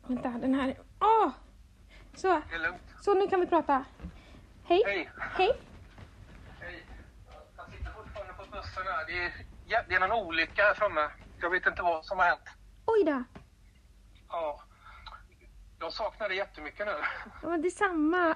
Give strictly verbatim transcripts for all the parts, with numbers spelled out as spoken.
Vänta, den här. Åh! Så. Det är lugnt. Så nu kan vi prata. Hej. Hej. Hej. Hej. Jag sitter fortfarande på bussen här. Det är, ja, det är en olycka här framme. Jag vet inte vad som har hänt. Oj då. Ja. Jag saknar det jättemycket nu. Ja, men det är samma.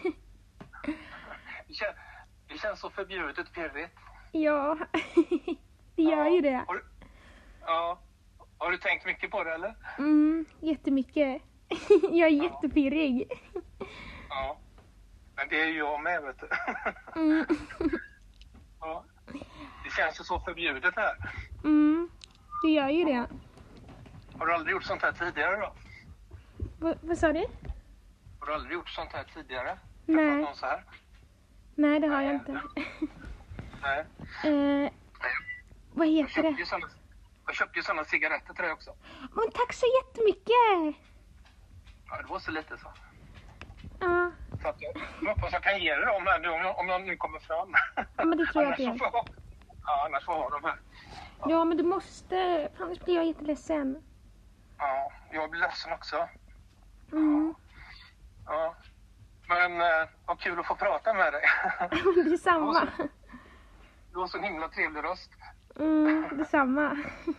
Det, kän, det känns så förbjudet pirrigt. Ja. Det gör ja. ju det. Har du, ja. Har du tänkt mycket på det eller? Mm, jättemycket. Jag är ja. jättepirrig. Ja. Men det är ju jag med, vet du. Mm. Ja. Det känns ju så förbjudet här. Mm, det gör ju det. Har du aldrig gjort sånt här tidigare då? Va, vad sa du? Har du aldrig gjort sånt här tidigare? Nej. Någon så här? Nej, det har Nej. jag inte. Nej. Eh, vad Jag heter köpte det? ju såna, jag köpte ju såna cigaretter till dig också. Men tack så jättemycket! Ja, det var så lite så. Ja, Så att jag, jag hoppas jag kan ge dig dem här nu om jag, om jag nu kommer fram. ja men det tror jag att annars, det så är. får jag, ja, annars får jag ha dem här. Ja, men du måste, för annars blir jag jätteledsen. Ja, jag blir ledsen också. Mm. Ja. Men eh, vad kul att få prata med dig. Det är samma. Du har så himla trevlig röst. Mm, det är samma.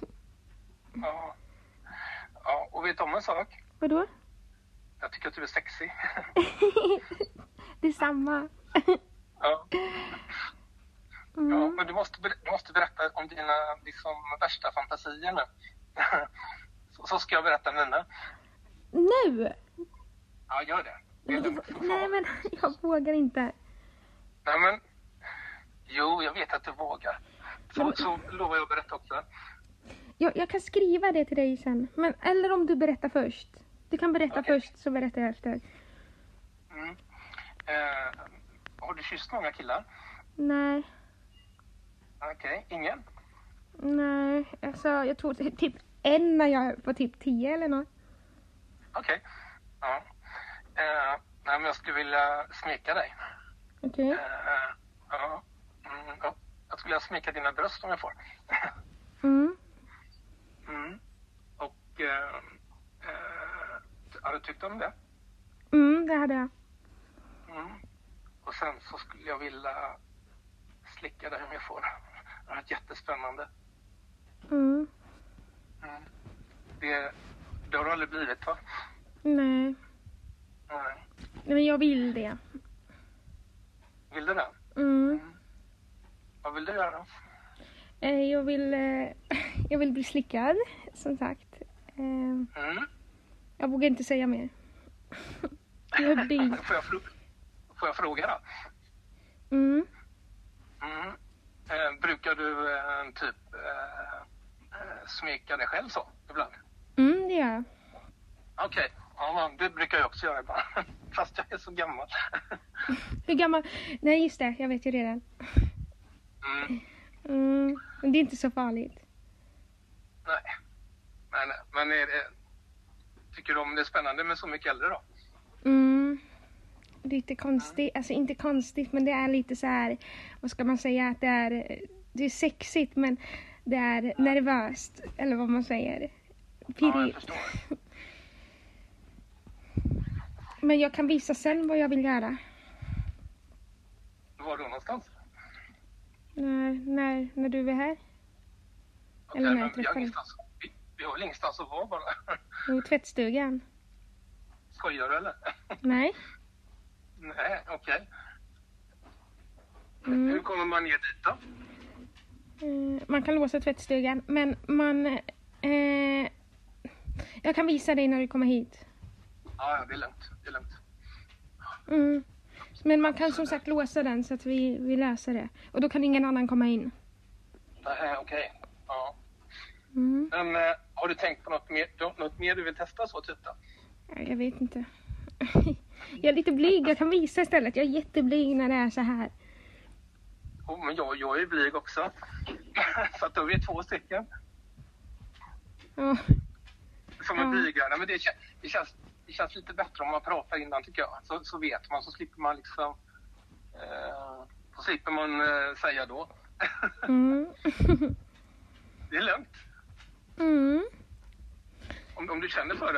Ja. Ja, och vet du om en sak? Vadå? Jag tycker att du är sexig. Det är samma. Ja. Mm. Ja, men du måste, ber- du måste berätta om dina liksom, värsta fantasier nu. så, så ska jag berätta mina. Nu? Ja, gör det. Det är lugnt. Nej, men jag vågar inte. Nej, men... Jo, jag vet att du vågar. Så, Men- så lovar jag att berätta också. Jag, jag kan skriva det till dig sen. Men, eller om du berättar först. Du kan berätta Okej. först, så berättar jag efter. Mm. Eh, har du kysst många killar? Nej. Okej, ingen? Nej, alltså jag tror t- typ en när jag var typ tio eller något. Okej. Ja. Eh, nej, men jag skulle vilja smeka dig. Okej. Eh, ja. Mm, ja. Jag skulle vilja smeka dina bröst om jag får. Mm. Mm. Och eh, eh, har du tyckt om det? Mm, det hade jag. Mm. Och sen så skulle jag vilja slicka dig om jag får. Det är jättespännande. Mm. Mm. Det, det har du aldrig blivit, va? Nej. Nej. Nej, men jag vill det. Vill du det? Mm. Vad vill du göra? Eh, jag vill eh, jag vill bli slickad, som sagt. Eh, Mm. jag vågar inte säga mer. Jag blir... får, jag fro- får jag fråga då? Mm. Mm. Eh, brukar du eh, typ eh, eh, smeka dig själv så ibland? Mm, det gör jag. Okej, ja, men det brukar jag också göra ibland. Fast jag är så gammal. Hur gammal? Nej, just det. Jag vet ju redan. Mm. Mm. Men det är inte så farligt. Nej. Men, men är det, tycker du om det är spännande med så mycket äldre då? Mm. Lite konstigt. Alltså inte konstigt, men det är lite så här... Vad ska man säga? Att det är, det är sexigt, men det är nervöst. Eller vad man säger. Ja, jag Pirrigt. förstår. Men jag kan visa sen vad jag vill göra. Var då någonstans? När, när, när du är här. Okej, Eller när men jag vi har träffar dig. ingenstans, vi, vi har väl ingenstans att vara bara. Jo, tvättstugan. Skojar du eller? Nej. Nej, okej. Mm. Hur kommer man ner dit då? Eh, man kan låsa tvättstugan. Men man... Eh, jag kan visa dig när du kommer hit. Ja, ja, det är lugnt. Det är lugnt. Mm. Men man kan som sagt låsa den så att vi, vi löser det. Och då kan ingen annan komma in. Nej, okej. Ja. Mm. Men eh, har du tänkt på något mer, då- något mer du vill testa så typ då? Ja, jag vet inte. Jag är lite blyg. Jag kan visa istället. Jag är jätteblyg när det är så här. Oh, men jag, jag är blyg också. Så att då är vi två stycken Ja. som är Ja. blyga. Nej, men det, kän- det, känns, det känns lite bättre om man pratar innan tycker jag. Så, så vet man, så slipper man liksom... Eh, så slipper man eh, säga då. Mm. Det är lugnt. Mm. Om, om du känner för det.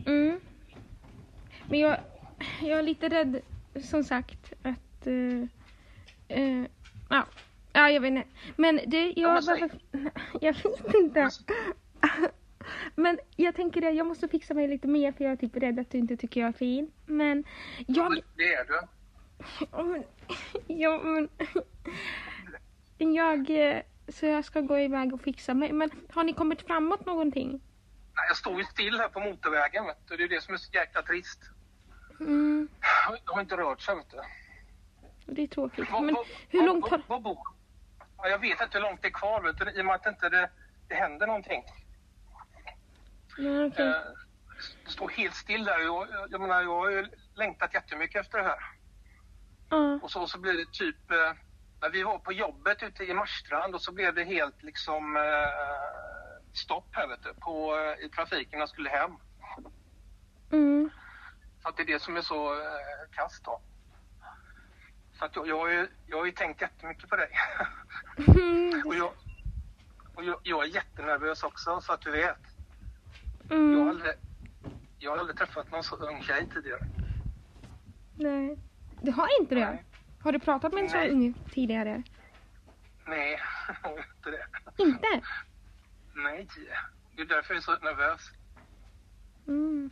Mm. Men jag, jag är lite rädd, som sagt, att... Uh, uh, ja. ja, jag vet inte. Men det, jag... Ja, bara, jag vet inte. Men jag tänker det, jag måste fixa mig lite mer för jag är typ rädd att du inte tycker jag är fin. Men jag... Ja, det är du. Ja, men... Ja, men... Jag... Så jag ska gå iväg och fixa mig. Men har ni kommit framåt någonting? Nej, jag står ju still här på motorvägen, vet du. Det är det som är så jäkla trist. Mm. Jag har inte rört sig, vet du. Det är tråkigt. Vad, Men vad, hur långt har... Vad, vad bor? Ja, jag vet inte hur långt det är kvar, vet du. I och med att inte det, det händer någonting. Ja, okay. Eh, det står helt still där. Jag, jag menar, jag har ju längtat jättemycket efter det här. Ja. Och så, så blir det typ... Eh, när vi var på jobbet ute i Marstrand och så blev det helt liksom eh, stopp här, vet du, på, eh, i trafiken när jag skulle hem. Mm. Så att det är det som är så eh, kast då. Så att jag, jag, har ju, jag har ju tänkt jättemycket på dig. Mm. och jag, och jag, jag är jättenervös också, så att du vet. Mm. Jag, har aldrig, jag har aldrig träffat någon så ung tjej tidigare. Nej. Du har inte det? Nej. Har du pratat med en så Nej. ung tidigare? Nej, jag har inte det. Inte? Nej, det är därför jag är så nervös. Mm.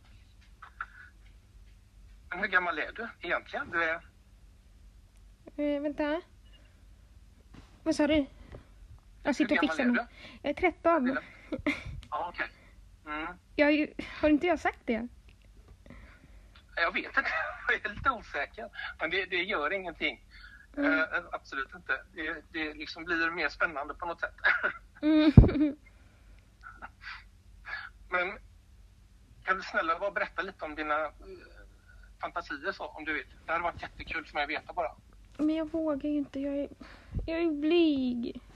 Men hur gammal är du egentligen? Du är... Eh, vänta. Vad sa du? Jag sitter och Hur gammal fixar är mig. Jag är tretton. Ja, okej. Mm. Jag är ju... Har inte jag sagt det? Jag vet inte, jag är lite osäker. Men det, det gör ingenting. Mm. Uh, absolut inte. Det, det liksom blir mer spännande på något sätt. Mm. Men kan du snälla bara berätta lite om dina uh, fantasier så, om du vill. Det hade varit jättekul för mig att veta bara. Men jag vågar ju inte. Jag är, jag är blyg.